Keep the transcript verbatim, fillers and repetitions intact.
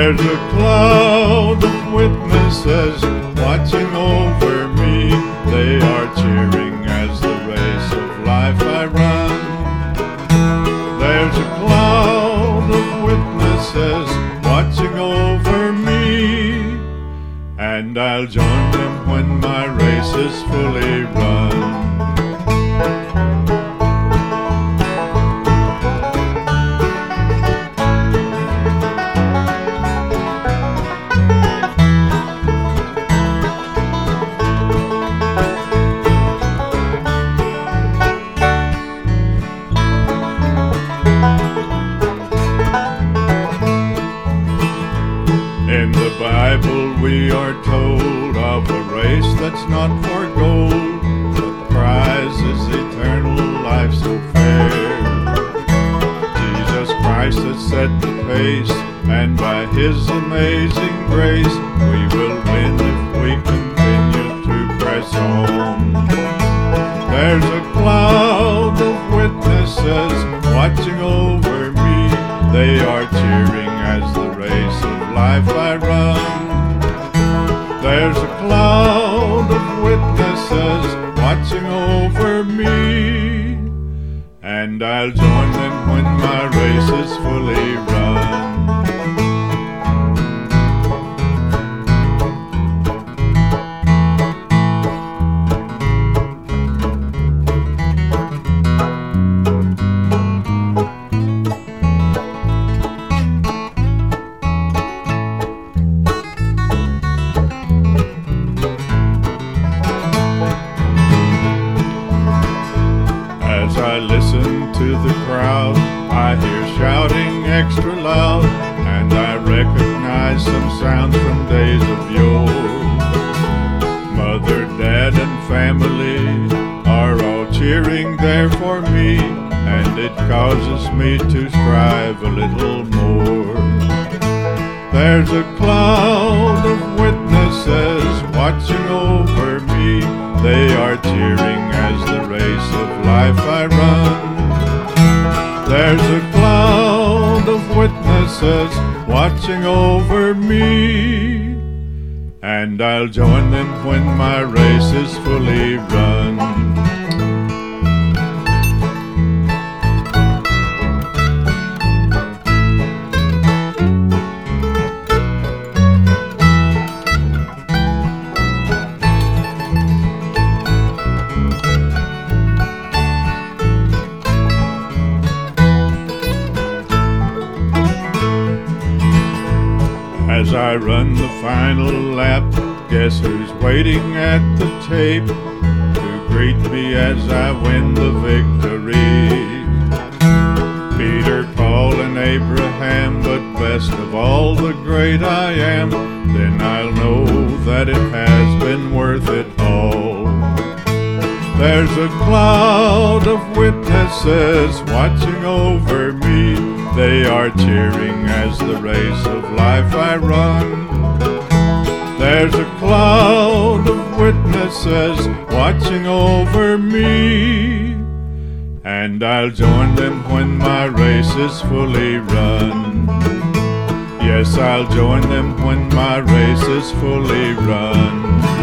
There's a cloud of witnesses watching over me. They are cheering as the race of life I run. There's a cloud of witnesses watching over me, and I'll join them when my race is fully run. In the Bible we are told of a race that's not for gold. The prize is eternal life so fair. Jesus Christ has set the pace, and by His amazing grace we will win if we continue to press on. There's a cloud of witnesses watching over me. They are cheering as the race of life I run. There's a cloud of witnesses watching over me, and I'll join them when my race is fully run. As I listen to the crowd, I hear shouting extra loud, and I recognize some sounds from days of yore. Mother, dad, and family are all cheering there for me, and it causes me to strive a little more. There's a cloud of witnesses watching over me. They are cheering as the race of life I run. There's a cloud of witnesses watching over me, and I'll join them when my race is fully run. As I run the final lap, guess who's waiting at the tape to greet me as I win the victory? Peter, Paul, and Abraham, but best of all the great I am. Then I'll know that it has been worth it all. There's a cloud of witnesses watching over me. They are cheering as the race of life I run. There's a cloud of witnesses watching over me, and I'll join them when my race is fully run. Yes, I'll join them when my race is fully run.